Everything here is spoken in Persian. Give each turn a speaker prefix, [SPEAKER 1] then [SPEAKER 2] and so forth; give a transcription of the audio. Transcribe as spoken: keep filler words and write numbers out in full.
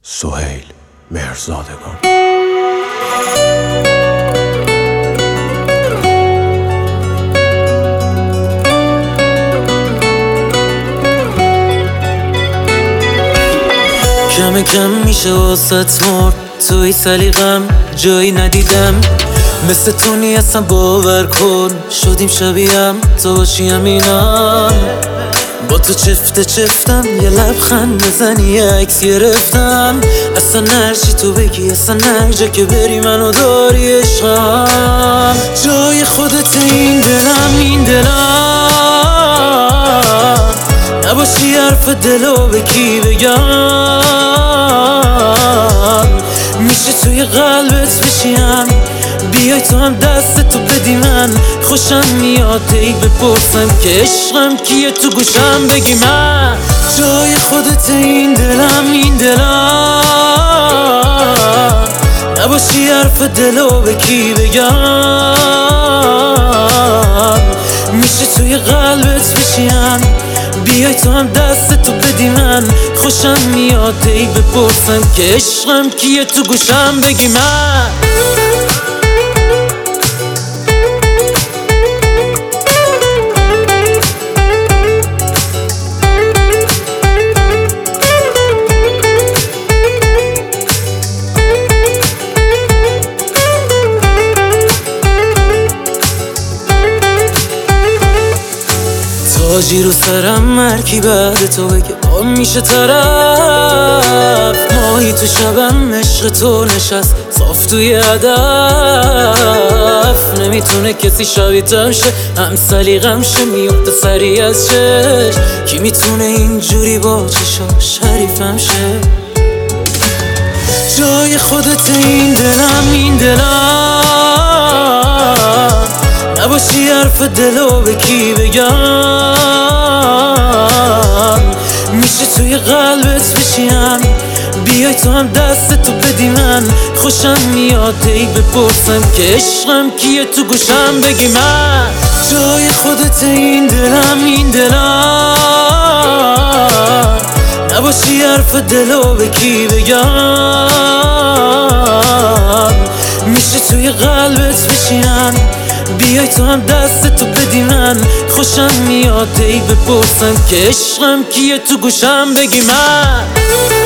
[SPEAKER 1] سهیل مهرزادگان.
[SPEAKER 2] کم کم میشه واسط مرد، توی سلیقم جایی ندیدم مثل تو نیستم، باور کن شدیم شبیهم تو باشی همینم. با تو چفته چفتم یه لبخند بزنی یه عکس گرفتم، اصلا نرچی تو بگی اصلا نرجا که بری منو داری عشقم. جای خودت این دلم این دلم، نباشی حرف دلو به کی بگم. میشه توی قلبت بشیم، بیای تو هم دست تو بدی من. خوشم میاد ای بپرسم که عشقم کیه، تو گوشم بگی من. جای خودت این دلم این دلم، نباشی حرف دلو به کی بگم. میشه توی قلبت بشیم، بیای تو هم دست تو بدی من. خوشم میاد ای بپرسم که عشقم کیه، تو گوشم بگی من. تاجی رو سرم مرکی بعد تو بگه با میشه طرف. ماهی تو شبم عشق تو نشست صاف توی هدف. نمیتونه کسی شبیه‌تم شه، هم سلیقم شه میفته سری از چش. کی میتونه اینجوری با چشا شریفم شه. جای خودت این دلم این دلم، نباشی حرف دلو به کی بگم. میشه توی قلبت بشیم، بیای تو هم دست تو بدی من. خوشم میاد ای بپرسم که عشقم کیه، تو گوشم بگی من. جای خودت این دلم این دلم، نباشی حرف دلو به کی بگم. میشه توی قلبت بشیم، بیای تو هم دست تو بدی من. خوشم میاد ای بپرسم که عشقم کیه، تو گوشم بگی من.